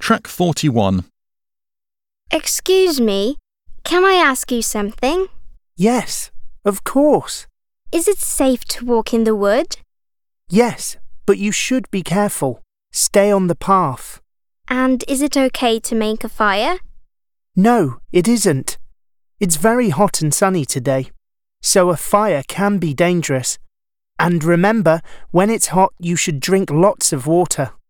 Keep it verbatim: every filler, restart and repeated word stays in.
Track forty-one. Excuse me, can I ask you something? Yes, of course. Is it safe to walk in the wood? Yes, but you should be careful. Stay on the path. And is it okay to make a fire? No, it isn't. It's very hot and sunny today, so a fire can be dangerous. And remember, when it's hot, you should drink lots of water.